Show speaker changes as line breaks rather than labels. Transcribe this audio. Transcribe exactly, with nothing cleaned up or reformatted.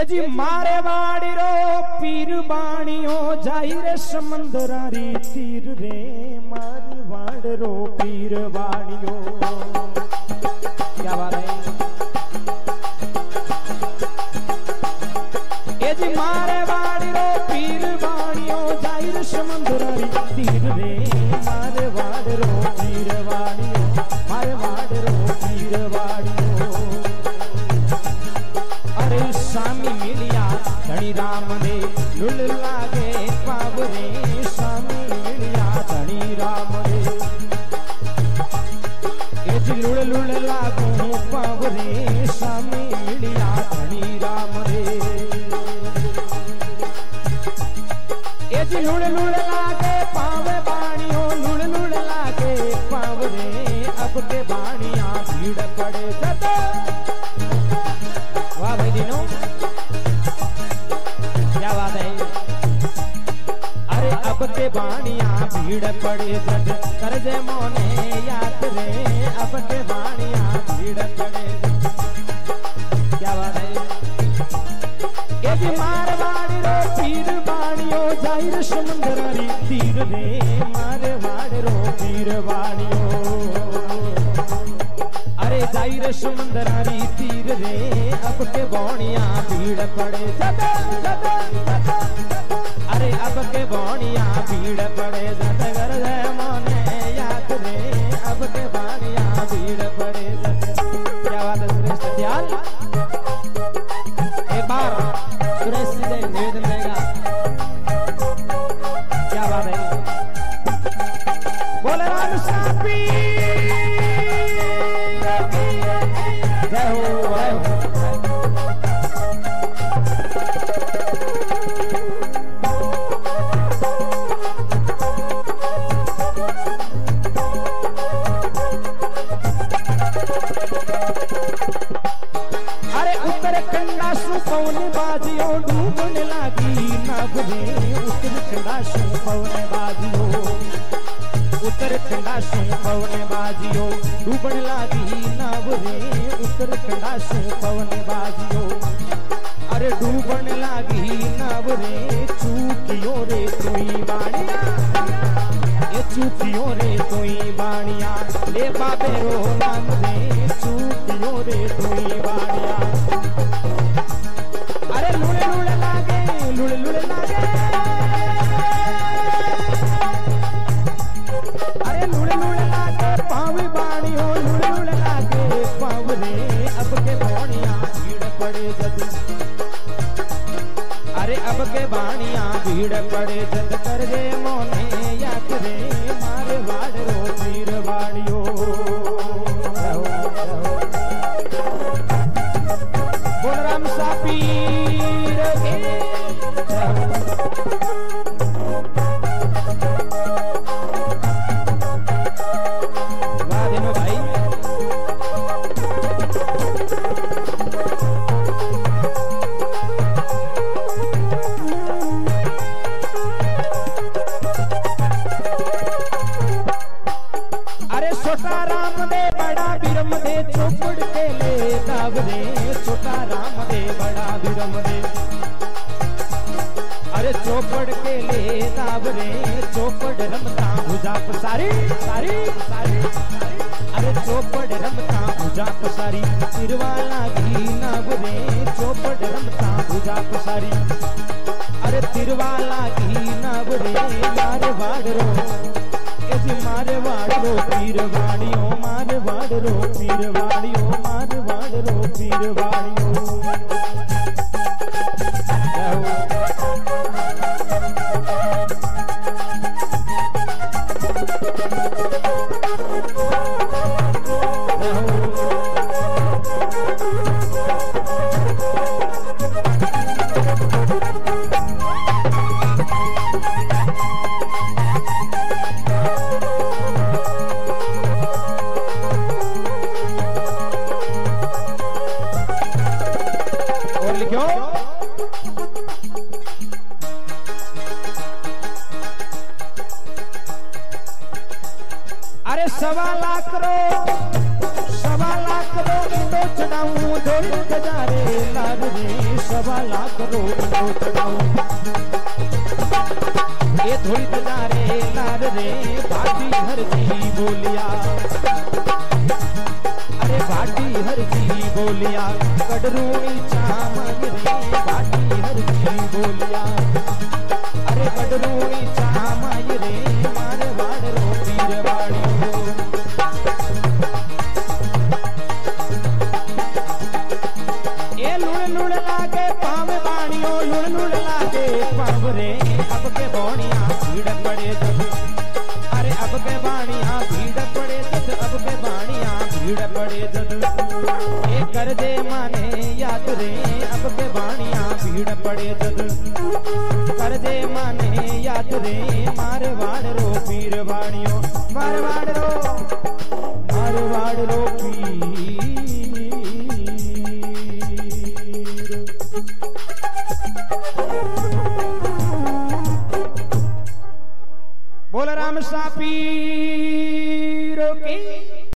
जी मारे वाड़ी रो पीर बाणियो जाई रे समंदरारी तीर रे मारे वाड़ रो पीर बाणियो। क्या बात है। ए जी मारे वाड़ी रो पीर बाणियो जाई रे समंदरारी तीर रे मारे वाड़ रो पीर बाणियो मारे वाड़ रो पीर बाणियो। अरे स्वामी मिलिया धनी राम ने लुल लागे पावरे स्वामी मिलिया धनी राम ने एज लुल लुल लागो पावरे स्वामी मिलिया धनी राम ने एज लुल लुल लागे पावे बाणियों लुल लुल लागे पावरे अब के बाणिया भीड़ पड़े जदा। वाह भाई दिनों क्या बात है। अरे अब के बाणिया भीड़ पड़े जद कर जे मोने याद रे अब के बाणिया भीड़ पड़े। क्या बात है। ये भी मार बाड़ी रो पीर बाणियो जाहिर समुंदरारी तीर रे मार बाड़ रो पीर बाणियो। अरे जाहिर समुंदरारी तीर रे अब के बाणिया भीड़ पड़े जदा जदा जदा। अरे अब के बाणिया भीड़ पड़े जद कर जे मोने याद रे अब के बाणिया भीड़ पड़े जद। क्या बात है सुरेश सत्याल। एक बार सुरेश से निवेदन देगा। क्या बात है। बोले राम सापी जय हो जय हो। अरे उत्तराखंडा सु पवन बाजियो डूबने लागी नाव रे उत्तराखंडा सु पवन बाजियो उत्तराखंडा सु पवन बाजियो डूबने लागी नाव रे उत्तराखंडा सु पवन बाजियो। अरे डूबने लागी नाव रे चूकियो रे तुई बाणिया ये चूकियो रे तुई बाणिया ले बाबे रो नाम रे चूकियो रे तुई बाणिया। अरे लुड़े लुड़े लागे लुड़े लुड़े लागे अरे लुड़े लुड़े लागे पावी बाणियो लुड़े लुड़े लागे पाव रे अब के बाणिया भीड़ पड़े जद। अरे अब के बाणिया भीड़ पड़े जद कर रे मोने याद रे मारे वाड़ रो पीर बाणियो। बोल राम सा पीर के वाह दिनो भाई। छोटा राम दे बड़ा बिरम दे चौपड़ के ले दाव रे छोटा राम दे बड़ा बिरम दे। अरे चौपड़ के ले दाव रे चौपड़ रमता भुजा पसारी सारी सारी। अरे चौपड़ रमता भुजा पसारी तिरवाला घी नाव रे चौपड़ रमता भुजा पसारी। अरे तिरवाला घी नाव रे मारे वाड़ रो मारे वाड़ो पीर वाड़ियो मारे वाड़ो पीर वाड़ियो मारे वाड़ो पीर वाड़ियो। अरे सवा लाख रो सवा लाख रो चढ़ाऊं दौड़ गजारे लाल रे सवा लाख रोड़ो चढ़ाऊं ये थोड़ी गजारे लाल रे भाटी हर जी बोलिया अरे भाटी हर जी बोलिया कड़रूई चामन रे भाटी हर जी बोलिया अरे कड़रूई चामन रे मार वाड़ रो पीर वाड़ियो ये लुड़ लुड़ लागे पाव बाणियो लुड़ लुड़ लागे पाव रे अब के बोणिया भीड़ पड़े जब अरे अब के बाणिया भीड़ पड़े जब अब के बाणिया भीड़ पड़े जब ये कर दे माने याद रे अब के बाणिया भीड़ पड़े जब कर दे माने याद रे मार वाड़ रो पीर बाणियो मार वाड़ रो मार वाड़ रो पीर बोल राम सा पीर की